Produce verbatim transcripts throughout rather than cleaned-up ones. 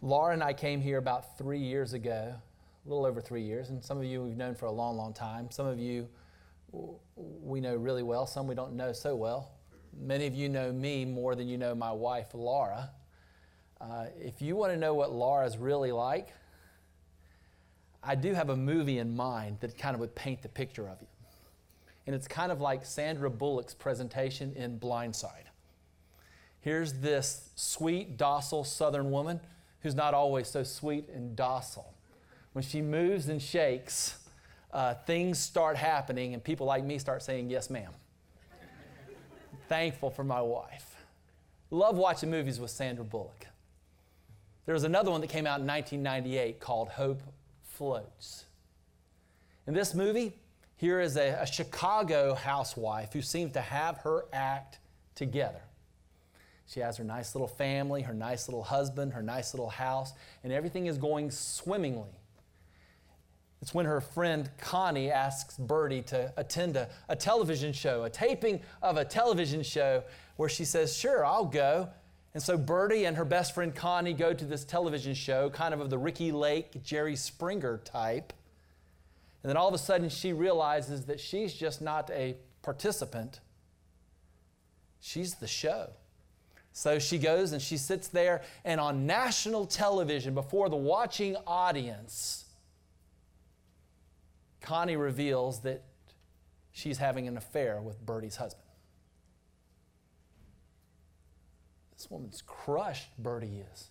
Laura and I came here about three years ago, a little over three years, and some of you we've known for a long, long time. Some of you we know really well, some we don't know so well. Many of you know me more than you know my wife, Laura. Uh, if you want to know what Laura's really like, I do have a movie in mind that kind of would paint the picture of you. And it's kind of like Sandra Bullock's presentation in Blind Side. Here's this sweet, docile Southern woman who's not always so sweet and docile. When she moves and shakes, uh, things start happening and people like me start saying, yes, ma'am. Thankful for my wife. Love watching movies with Sandra Bullock. There was another one that came out in nineteen ninety-eight called Hope Floats. In this movie, here is a, a Chicago housewife who seems to have her act together. She has her nice little family, her nice little husband, her nice little house, and everything is going swimmingly. It's when her friend Connie asks Bertie to attend a, a television show, a taping of a television show, where she says, sure, I'll go. And so Bertie and her best friend Connie go to this television show, kind of of the Ricky Lake, Jerry Springer type. And then all of a sudden she realizes that she's just not a participant. She's the show. So she goes and she sits there, and on national television before the watching audience, Connie reveals that she's having an affair with Bertie's husband. This woman's crushed, Bertie is.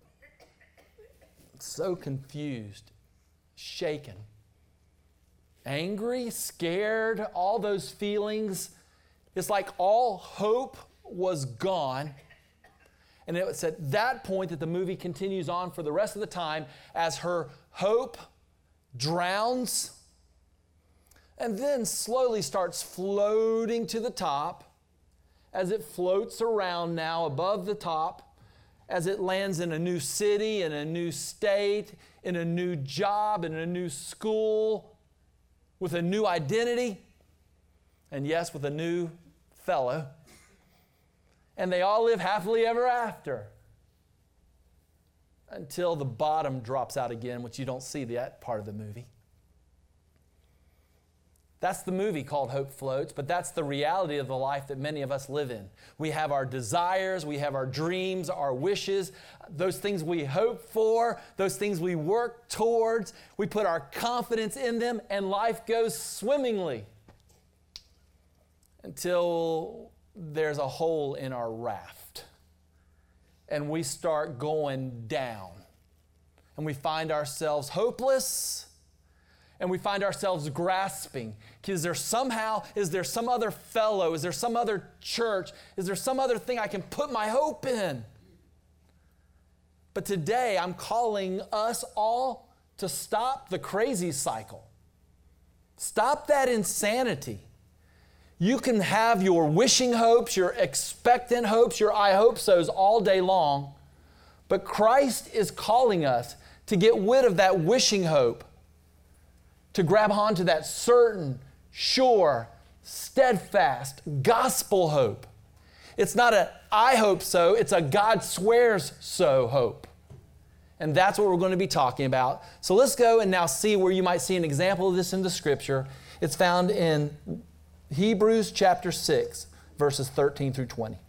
So confused, shaken, angry, scared, all those feelings. It's like all hope was gone. And it's at that point that the movie continues on for the rest of the time as her hope drowns and then slowly starts floating to the top as it floats around now above the top, as it lands in a new city, in a new state, in a new job, in a new school, with a new identity, and yes, with a new fellow. And they all live happily ever after until the bottom drops out again, which you don't see that part of the movie. That's the movie called Hope Floats, but that's the reality of the life that many of us live in. We have our desires, we have our dreams, our wishes, those things we hope for, those things we work towards. We put our confidence in them, and life goes swimmingly until there's a hole in our raft and we start going down and we find ourselves hopeless and we find ourselves grasping. Is there somehow, is there some other fellow, is there some other church, is there some other thing I can put my hope in? But today I'm calling us all to stop the crazy cycle. Stop that insanity. You can have your wishing hopes, your expectant hopes, your I hope so's all day long, but Christ is calling us to get rid of that wishing hope, to grab onto that certain, sure, steadfast gospel hope. It's not a I hope so, it's a God swears so hope. And that's what we're going to be talking about. So let's go and now see where you might see an example of this in the Scripture. It's found in Hebrews chapter six, verses thirteen through twenty.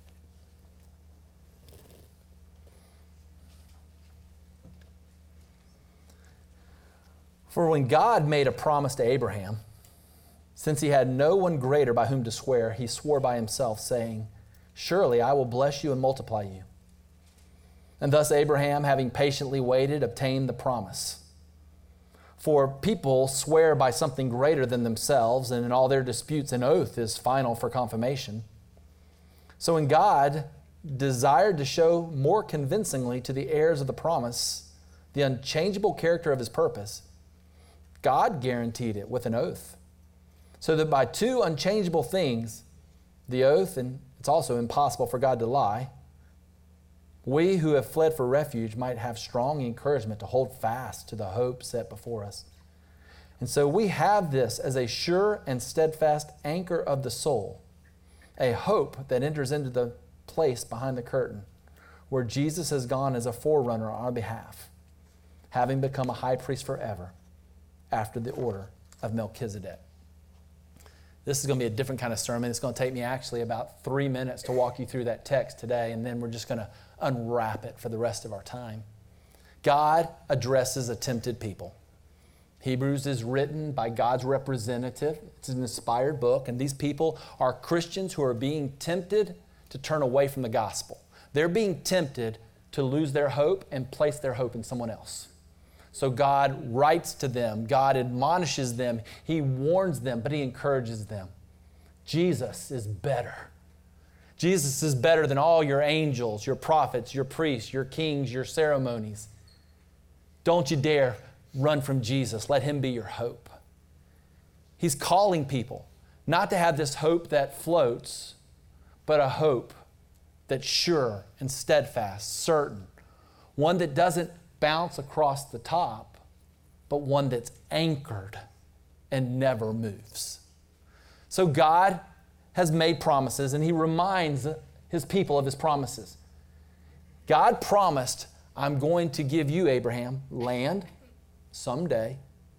For when God made a promise to Abraham, since he had no one greater by whom to swear, he swore by himself, saying, surely I will bless you and multiply you. And thus Abraham, having patiently waited, obtained the promise. For people swear by something greater than themselves, and in all their disputes an oath is final for confirmation. So when God desired to show more convincingly to the heirs of the promise the unchangeable character of his purpose, God guaranteed it with an oath, so that by two unchangeable things, the oath, and it's also impossible for God to lie, we who have fled for refuge might have strong encouragement to hold fast to the hope set before us. And so we have this as a sure and steadfast anchor of the soul, a hope that enters into the place behind the curtain, where Jesus has gone as a forerunner on our behalf, having become a high priest forever after the order of Melchizedek. This is going to be a different kind of sermon. It's going to take me actually about three minutes to walk you through that text today, and then we're just going to unwrap it for the rest of our time. God addresses a tempted people. Hebrews is written by God's representative. It's an inspired book, and these people are Christians who are being tempted to turn away from the gospel. They're being tempted to lose their hope and place their hope in someone else. So God writes to them, God admonishes them, He warns them, but He encourages them. Jesus is better. Jesus is better than all your angels, your prophets, your priests, your kings, your ceremonies. Don't you dare run from Jesus. Let Him be your hope. He's calling people not to have this hope that floats, but a hope that's sure and steadfast, certain. One that doesn't bounce across the top, but one that's anchored and never moves. So God has made promises, and He reminds His people of His promises. God promised, I'm going to give you, Abraham, land someday.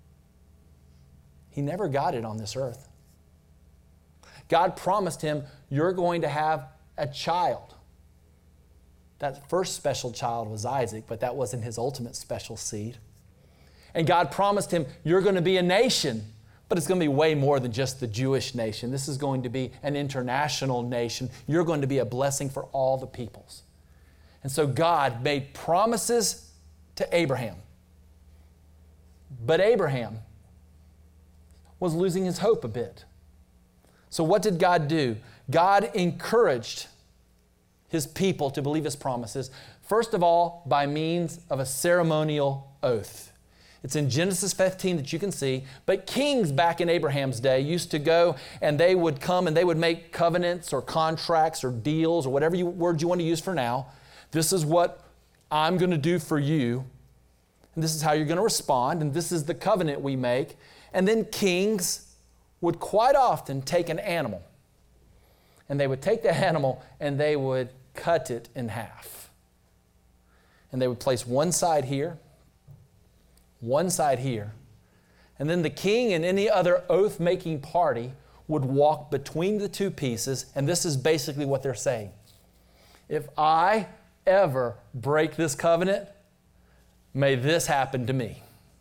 He never got it on this earth. God promised him, you're going to have a child. That first special child was Isaac, but that wasn't his ultimate special seed. And God promised him, you're going to be a nation, but it's going to be way more than just the Jewish nation. This is going to be an international nation. You're going to be a blessing for all the peoples. And so God made promises to Abraham. But Abraham was losing his hope a bit. So what did God do? God encouraged His people to believe His promises, first of all, by means of a ceremonial oath. It's in Genesis fifteen that you can see. But kings back in Abraham's day used to go and they would come and they would make covenants or contracts or deals or whatever you, word you want to use for now. This is what I'm going to do for you. And this is how you're going to respond. And this is the covenant we make. And then kings would quite often take an animal. And they would take the animal and they would cut it in half. And they would place one side here, one side here. And then the king and any other oath-making party would walk between the two pieces. And this is basically what they're saying. If I ever break this covenant, may this happen to me.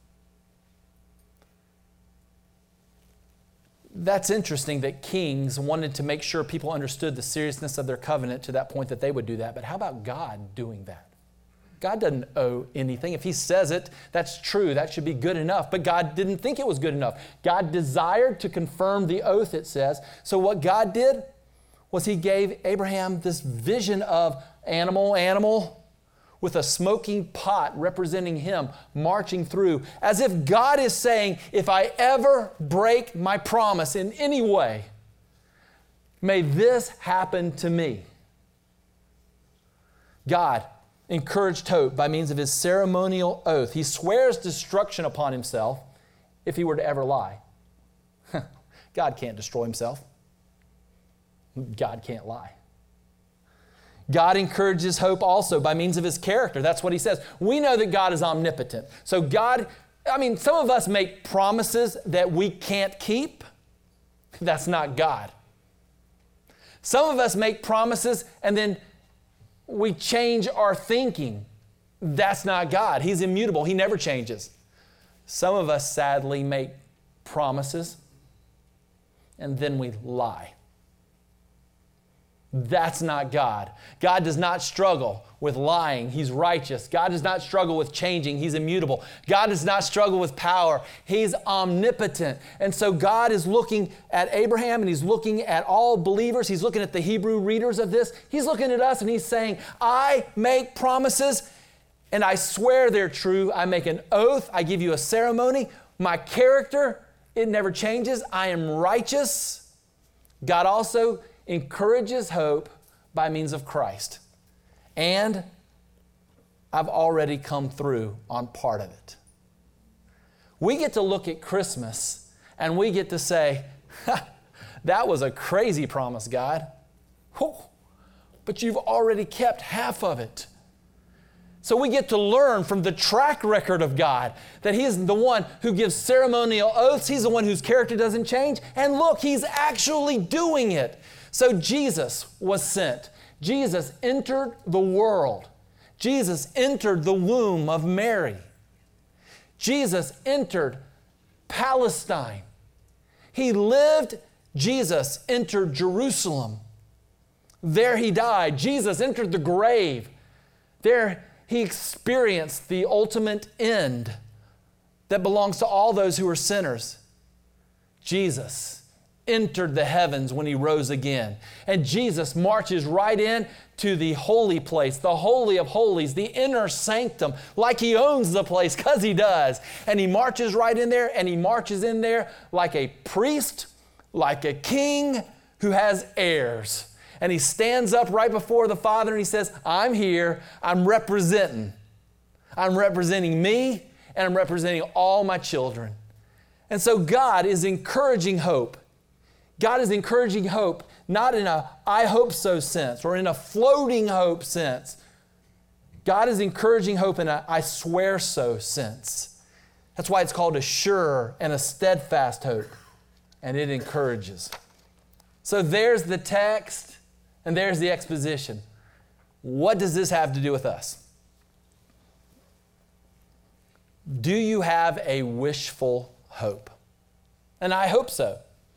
That's interesting that kings wanted to make sure people understood the seriousness of their covenant to that point that they would do that. But how about God doing that? God doesn't owe anything. If He says it, that's true. That should be good enough. But God didn't think it was good enough. God desired to confirm the oath, it says. So what God did was He gave Abraham this vision of animal, animal, with a smoking pot representing Him marching through, as if God is saying, if I ever break my promise in any way, may this happen to me. God encouraged hope by means of His ceremonial oath. He swears destruction upon Himself if He were to ever lie. God can't destroy Himself. God can't lie. God encourages hope also by means of His character. That's what He says. We know that God is omnipotent. So God, I mean, some of us make promises that we can't keep. That's not God. Some of us make promises and then we change our thinking. That's not God. He's immutable. He never changes. Some of us sadly make promises and then we lie. That's not God. God does not struggle with lying. He's righteous. God does not struggle with changing. He's immutable. God does not struggle with power. He's omnipotent. And so God is looking at Abraham and He's looking at all believers. He's looking at the Hebrew readers of this. He's looking at us and He's saying, I make promises and I swear they're true. I make an oath. I give you a ceremony. My character, it never changes. I am righteous. God also encourages hope by means of Christ. And I've already come through on part of it. We get to look at Christmas and we get to say, that was a crazy promise, God. Whew. But you've already kept half of it. So we get to learn from the track record of God that He is the one who gives ceremonial oaths. He's the one whose character doesn't change. And look, He's actually doing it. So Jesus was sent. Jesus entered the world. Jesus entered the womb of Mary. Jesus entered Palestine. He lived. Jesus entered Jerusalem. There He died. Jesus entered the grave. There He experienced the ultimate end that belongs to all those who are sinners. Jesus entered the heavens when He rose again. And Jesus marches right in to the holy place, the Holy of Holies, the inner sanctum, like He owns the place, because He does. And He marches right in there, and He marches in there like a priest, like a king who has heirs. And He stands up right before the Father and He says, I'm here, I'm representing. I'm representing me, and I'm representing all my children. And so God is encouraging hope. God is encouraging hope, not in a I hope so sense or in a floating hope sense. God is encouraging hope in a I swear so sense. That's why it's called a sure and a steadfast hope. And it encourages. So there's the text and there's the exposition. What does this have to do with us? Do you have a wishful hope? And I hope so.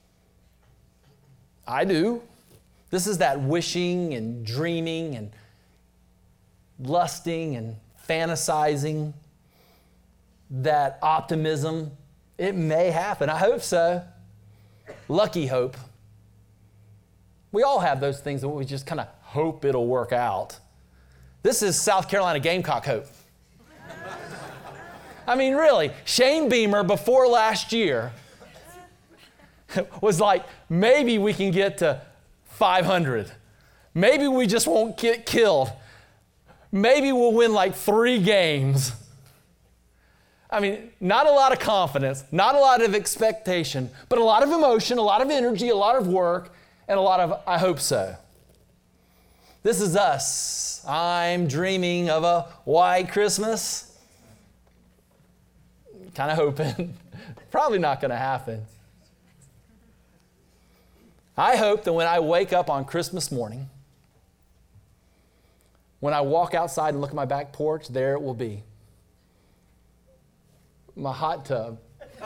I do. This is that wishing and dreaming and lusting and fantasizing, that optimism. It may happen. I hope so. Lucky hope. We all have those things that we just kind of hope it'll work out. This is South Carolina Gamecock hope. I mean, really, Shane Beamer before last year was like, maybe we can get to five hundred. Maybe we just won't get killed. Maybe we'll win like three games. I mean, not a lot of confidence, not a lot of expectation, but a lot of emotion, a lot of energy, a lot of work, and a lot of I hope so. This is us. I'm dreaming of a white Christmas. Kind of hoping. Probably not going to happen. I hope that when I wake up on Christmas morning, when I walk outside and look at my back porch, there it will be. My hot tub.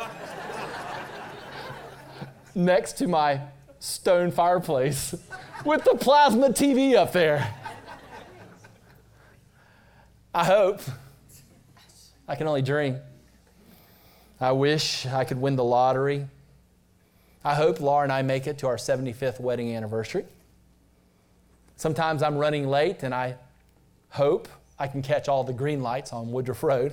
Next to my stone fireplace with the plasma T V up there. I hope. I can only dream. I wish I could win the lottery. I hope Laura and I make it to our seventy-fifth wedding anniversary. Sometimes I'm running late and I hope I can catch all the green lights on Woodruff Road.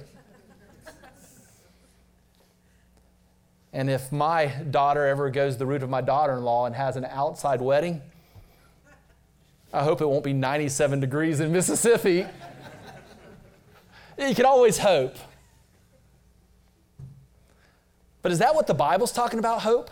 And if my daughter ever goes the route of my daughter-in-law and has an outside wedding, I hope it won't be ninety-seven degrees in Mississippi. You can always hope. But is that what the Bible's talking about, hope?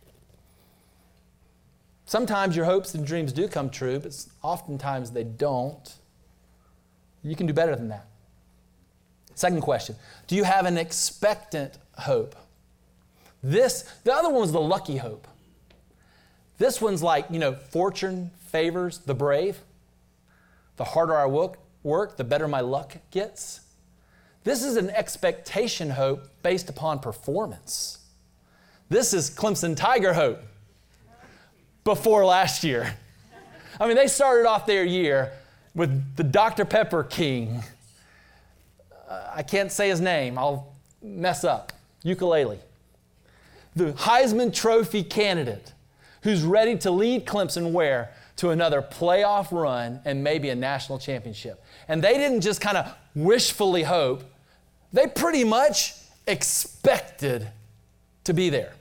Sometimes your hopes and dreams do come true, but oftentimes they don't. You can do better than that. Second question, do you have an expectant hope? This, the other one was the lucky hope. This one's like, you know, fortune favors the brave. The harder I work, work, the better my luck gets. This is an expectation hope based upon performance. This is Clemson Tiger hope before last year. I mean, they started off their year with the Doctor Pepper King. Uh, I can't say his name. I'll mess up. Ukulele. The Heisman Trophy candidate who's ready to lead Clemson where? To another playoff run and maybe a national championship. And they didn't just kind of wishfully hope. They pretty much expected to be there.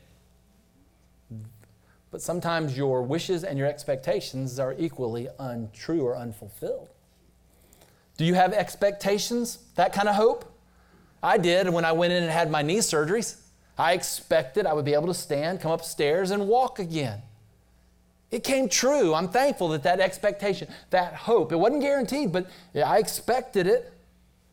But sometimes your wishes and your expectations are equally untrue or unfulfilled. Do you have expectations? That kind of hope? I did when I went in and had my knee surgeries. I expected I would be able to stand, come upstairs, and walk again. It came true. I'm thankful that that expectation, that hope, it wasn't guaranteed, but I expected it.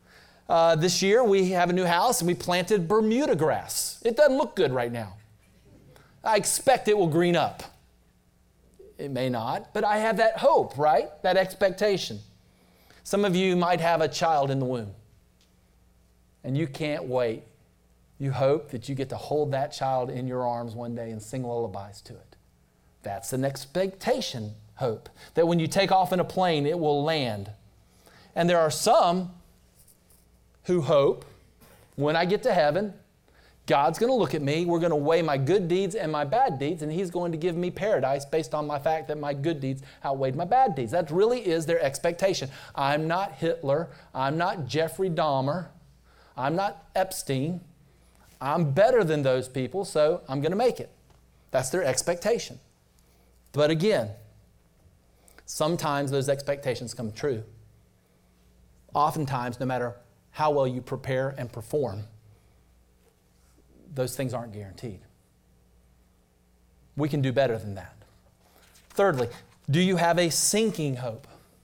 Uh, this year we have a new house and we planted Bermuda grass. It doesn't look good right now. I expect it will green up. It may not, but I have that hope, right? That expectation. Some of you might have a child in the womb and you can't wait. You hope that you get to hold that child in your arms one day and sing lullabies to it. That's an expectation hope, that when you take off in a plane, it will land. And there are some who hope when I get to heaven, God's going to look at me, we're going to weigh my good deeds and my bad deeds, and He's going to give me paradise based on my fact that my good deeds outweighed my bad deeds. That really is their expectation. I'm not Hitler. I'm not Jeffrey Dahmer. I'm not Epstein. I'm better than those people, so I'm going to make it. That's their expectation. But again, sometimes those expectations come true. Oftentimes, no matter how well you prepare and perform, those things aren't guaranteed. We can do better than that. Thirdly, do you have a sinking hope?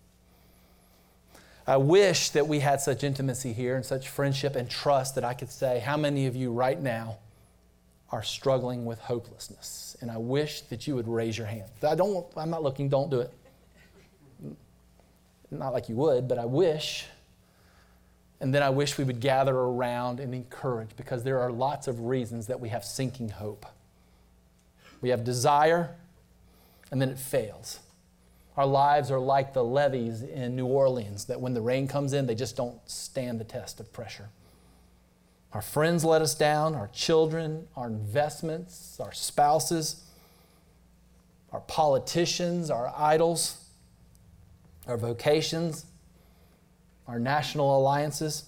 I wish that we had such intimacy here and such friendship and trust that I could say, how many of you right now are struggling with hopelessness? And I wish that you would raise your hand. I don't, I'm not looking, don't do it. Not like you would, but I wish. And then I wish we would gather around and encourage, because there are lots of reasons that we have sinking hope. We have desire, and then it fails. Our lives are like the levees in New Orleans, that when the rain comes in, they just don't stand the test of pressure. Our friends let us down, our children, our investments, our spouses, our politicians, our idols, our vocations, our national alliances.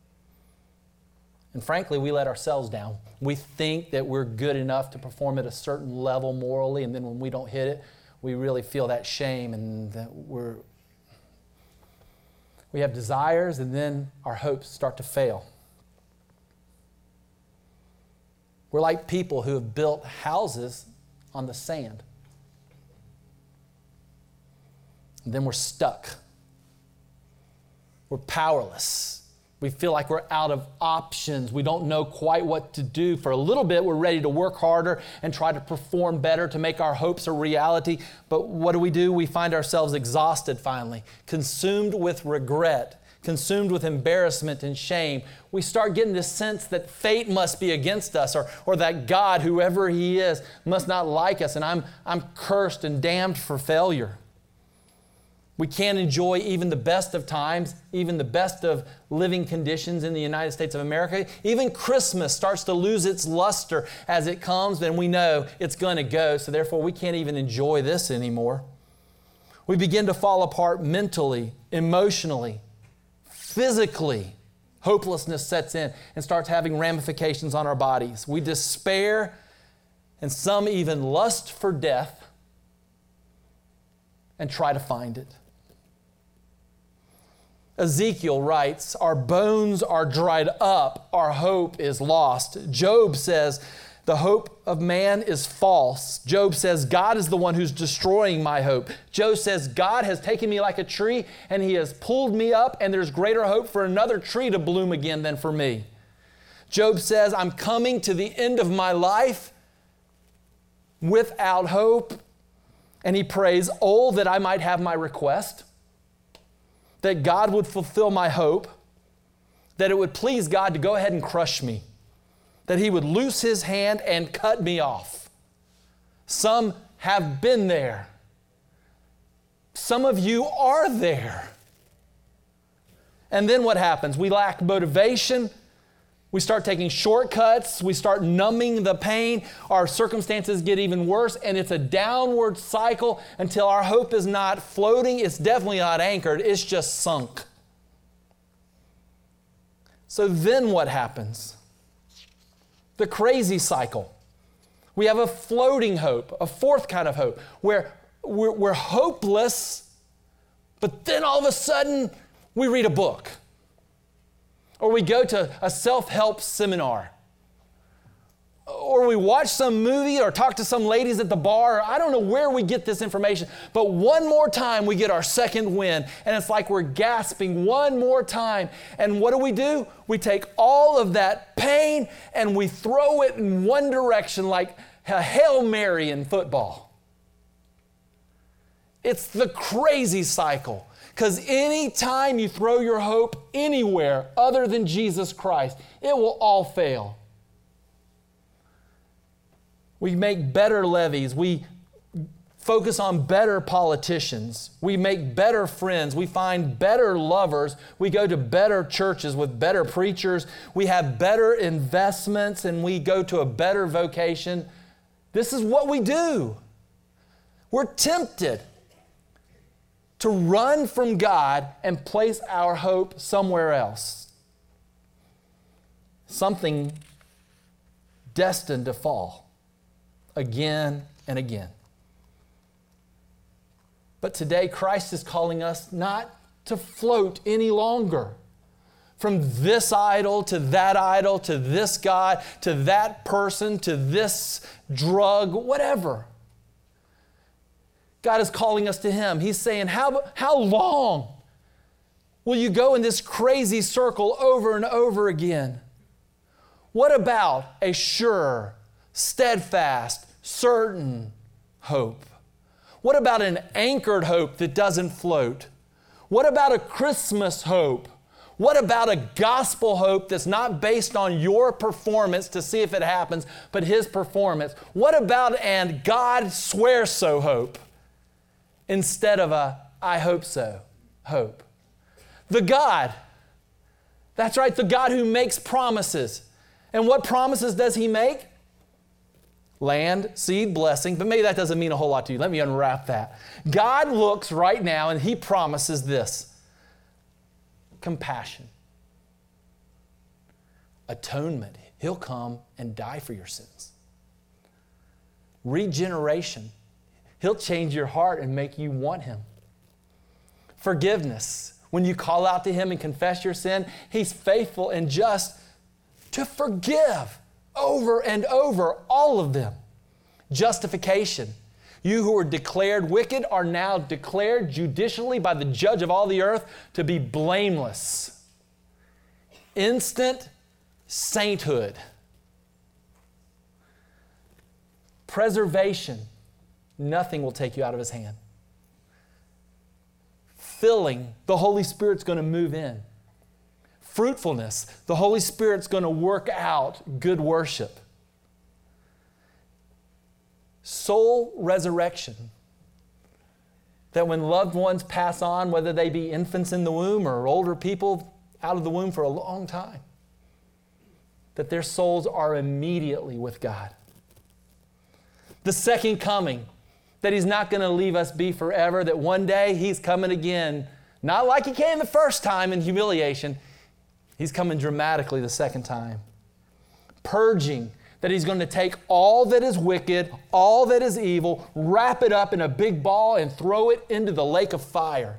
And frankly, we let ourselves down. We think that we're good enough to perform at a certain level morally, and then when we don't hit it, we really feel that shame and that we're, we have desires, and then our hopes start to fail. We're like people who have built houses on the sand. And then we're stuck. We're powerless. We feel like we're out of options. We don't know quite what to do. For a little bit, we're ready to work harder and try to perform better to make our hopes a reality. But what do we do? We find ourselves exhausted finally, consumed with regret, consumed with embarrassment and shame. We start getting this sense that fate must be against us, or, or that God, whoever He is, must not like us, and I'm, I'm cursed and damned for failure. We can't enjoy even the best of times, even the best of living conditions in the United States of America. Even Christmas starts to lose its luster as it comes, and we know it's going to go, so therefore we can't even enjoy this anymore. We begin to fall apart mentally, emotionally, physically. Hopelessness sets in and starts having ramifications on our bodies. We despair, and some even lust for death and try to find it. Ezekiel writes, our bones are dried up, our hope is lost. Job says, the hope of man is false. Job says, God is the one who's destroying my hope. Job says, God has taken me like a tree and He has pulled me up, and there's greater hope for another tree to bloom again than for me. Job says, I'm coming to the end of my life without hope. And he prays, oh, that I might have my request, that God would fulfill my hope, that it would please God to go ahead and crush me, that He would loose His hand and cut me off. Some have been there. Some of you are there. And then what happens? We lack motivation. We start taking shortcuts. We start numbing the pain. Our circumstances get even worse, and it's a downward cycle until our hope is not floating. It's definitely not anchored. It's just sunk. So then what happens? The crazy cycle. We have a floating hope, a fourth kind of hope, where we're, we're hopeless, but then all of a sudden we read a book. Or we go to a self-help seminar. or we watch some movie or talk to some ladies at the bar. I don't know where we get this information, but one more time we get our second wind, and it's like we're gasping one more time. And what do we do? We take all of that pain and we throw it in one direction like a Hail Mary in football. It's the crazy cycle. Because any time you throw your hope anywhere other than Jesus Christ, it will all fail. We make better levees. We focus on better politicians. We make better friends. We find better lovers. We go to better churches with better preachers. We have better investments and we go to a better vocation. This is what we do. We're tempted to run from God and place our hope somewhere else. Something destined to fall again and again. But today, Christ is calling us not to float any longer from this idol to that idol to this God to that person to this drug, whatever. God is calling us to Him. He's saying, how, how long will you go in this crazy circle over and over again? What about a sure, steadfast, certain hope? What about an anchored hope that doesn't float? What about a Christmas hope? What about a gospel hope that's not based on your performance to see if it happens, but His performance? What about an God swears so hope instead of a I hope so hope? The God, that's right, the God who makes promises. And what promises does He make? Land, seed, blessing, but maybe that doesn't mean a whole lot to you. Let me unwrap that. God looks right now and He promises this: compassion, atonement. He'll come and die for your sins. Regeneration. He'll change your heart and make you want Him. Forgiveness. When you call out to Him and confess your sin, He's faithful and just to forgive over and over all of them. Justification. You who were declared wicked are now declared judicially by the judge of all the earth to be blameless. Instant sainthood. Preservation. Nothing will take you out of His hand. Filling. The Holy Spirit's going to move in. Fruitfulness. The Holy Spirit's going to work out good worship. Soul resurrection. That when loved ones pass on, whether they be infants in the womb or older people out of the womb for a long time, that their souls are immediately with God. The second coming, that He's not going to leave us be forever, that one day He's coming again, not like He came the first time in humiliation. He's coming dramatically the second time. Purging, that He's going to take all that is wicked, all that is evil, wrap it up in a big ball and throw it into the lake of fire.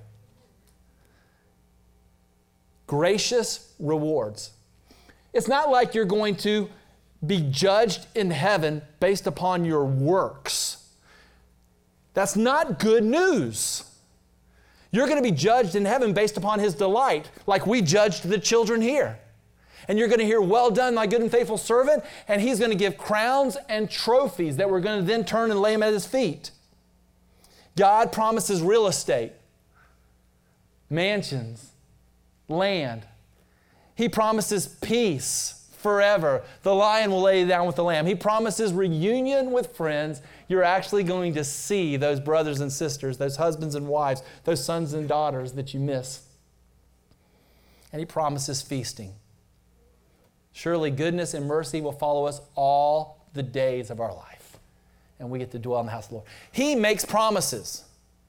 Gracious rewards. It's not like you're going to be judged in heaven based upon your works. That's not good news. You're going to be judged in heaven based upon His delight, like we judged the children here. And you're going to hear, well done, my good and faithful servant, and He's going to give crowns and trophies that we're going to then turn and lay them at His feet. God promises real estate, mansions, land. He promises peace forever. The lion will lay down with the lamb. He promises reunion with friends. You're actually going to see those brothers and sisters, those husbands and wives, those sons and daughters that you miss. And He promises feasting. Surely goodness and mercy will follow us all the days of our life. And we get to dwell in the house of the Lord. He makes promises.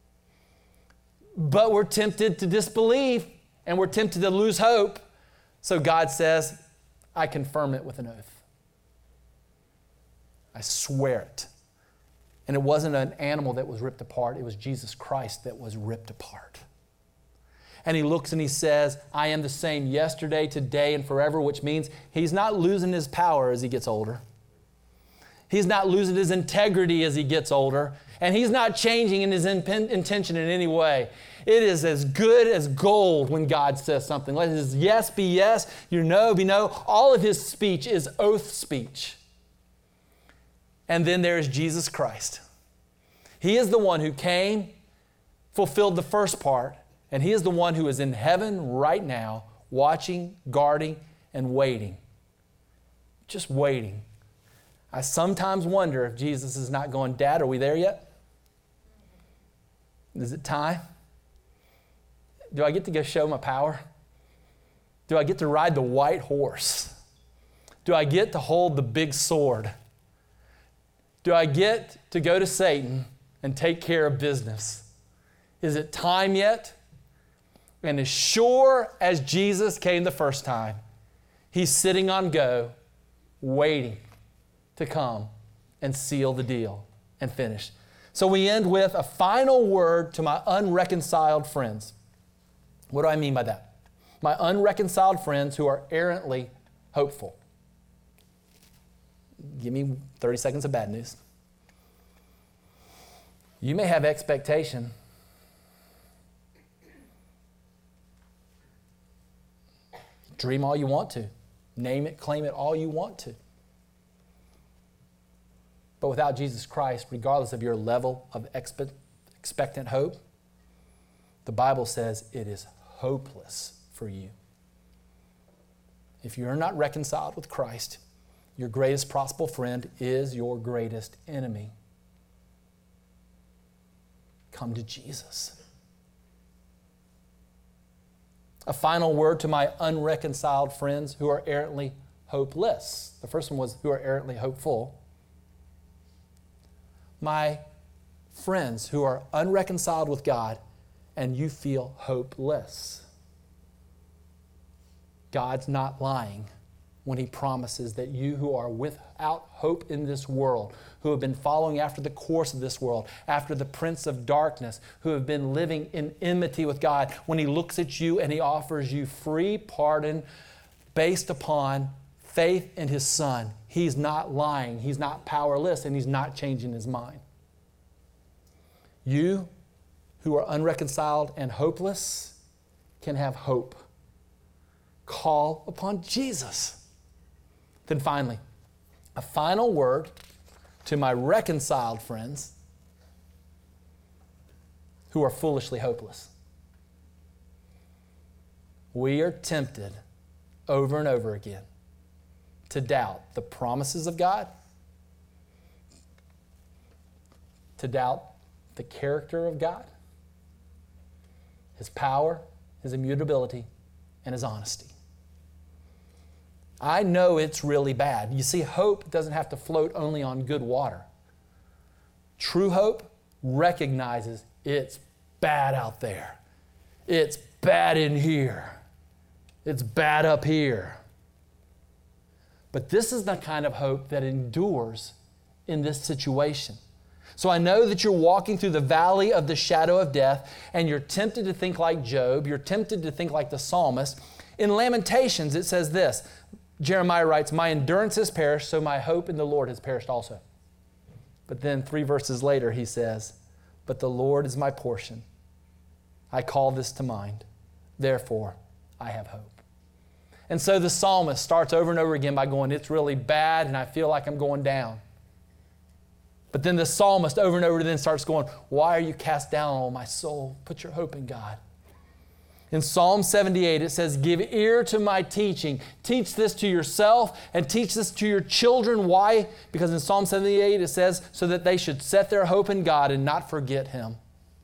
But we're tempted to disbelieve and we're tempted to lose hope. So God says, I confirm it with an oath. I swear it. And it wasn't an animal that was ripped apart. It was Jesus Christ that was ripped apart. And He looks and He says, I am the same yesterday, today, and forever, which means He's not losing His power as He gets older. He's not losing his integrity as he gets older. And he's not changing in his in- intention in any way. It is as good as gold when God says something. Let his yes be yes, your no be no. All of his speech is oath speech. And then there is Jesus Christ. He is the one who came, fulfilled the first part, and he is the one who is in heaven right now, watching, guarding, and waiting. Just waiting. I sometimes wonder if Jesus is not going, Dad, are we there yet? Is it time? Do I get to go show my power? Do I get to ride the white horse? Do I get to hold the big sword? Do I get to go to Satan and take care of business? Is it time yet? And as sure as Jesus came the first time, he's sitting on go, waiting to come and seal the deal and finish. So we end with a final word to my unreconciled friends. What do I mean by that? My unreconciled friends who are errantly hopeful. Give me thirty seconds of bad news. You may have expectation. Dream all you want to. Name it, claim it all you want to. But without Jesus Christ, regardless of your level of expe- expectant hope, the Bible says it is hopeless for you. If you're not reconciled with Christ, your greatest possible friend is your greatest enemy. Come to Jesus. A final word to my unreconciled friends who are errantly hopeless. The first one was who are errantly hopeful. My friends who are unreconciled with God and you feel hopeless. God's not lying when he promises that you who are without hope in this world, who have been following after the course of this world, after the prince of darkness, who have been living in enmity with God, when he looks at you and he offers you free pardon based upon faith in his Son, he's not lying, he's not powerless, and he's not changing his mind. You who are unreconciled and hopeless can have hope. Call upon Jesus. Then finally, a final word to my reconciled friends who are foolishly hopeless. We are tempted over and over again to doubt the promises of God, to doubt the character of God, his power, his immutability, and his honesty. I know it's really bad. You see, hope doesn't have to float only on good water. True hope recognizes it's bad out there. It's bad in here. It's bad up here. But this is the kind of hope that endures in this situation. So I know that you're walking through the valley of the shadow of death and you're tempted to think like Job. You're tempted to think like the psalmist. In Lamentations, it says this. Jeremiah writes, my endurance has perished, so my hope in the Lord has perished also. But then three verses later, he says, but the Lord is my portion. I call this to mind. Therefore, I have hope. And so the psalmist starts over and over again by going, it's really bad and I feel like I'm going down. But then the psalmist over and over then starts going, why are you cast down, O my soul? Put your hope in God. In Psalm seventy-eight, it says, give ear to my teaching. Teach this to yourself and teach this to your children. Why? Because in Psalm seventy-eight, it says, so that they should set their hope in God and not forget him.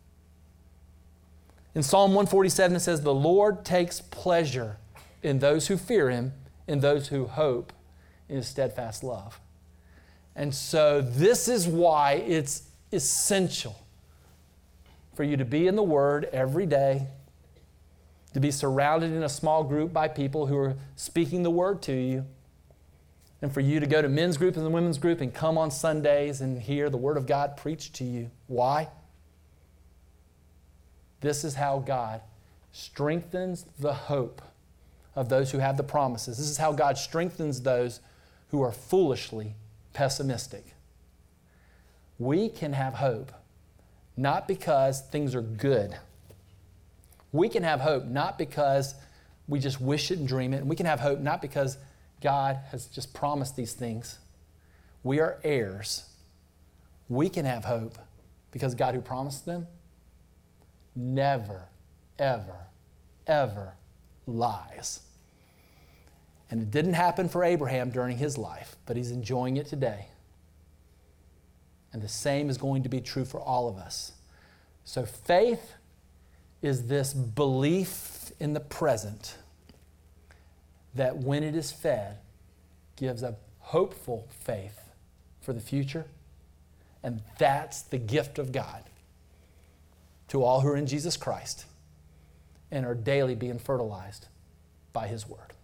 In Psalm one forty-seven, it says, the Lord takes pleasure in those who fear him, in those who hope in his steadfast love. And so this is why it's essential for you to be in the Word every day, to be surrounded in a small group by people who are speaking the Word to you, and for you to go to men's group and the women's group and come on Sundays and hear the Word of God preached to you. Why? This is how God strengthens the hope of those who have the promises. This is how God strengthens those who are foolishly pessimistic. We can have hope not because things are good. We can have hope not because we just wish it and dream it. And we can have hope not because God has just promised these things. We are heirs. We can have hope because God who promised them never, ever, ever lies. And it didn't happen for Abraham during his life, but he's enjoying it today. And the same is going to be true for all of us. So faith is this belief in the present that when it is fed, gives a hopeful faith for the future. And that's the gift of God to all who are in Jesus Christ and are daily being fertilized by His Word.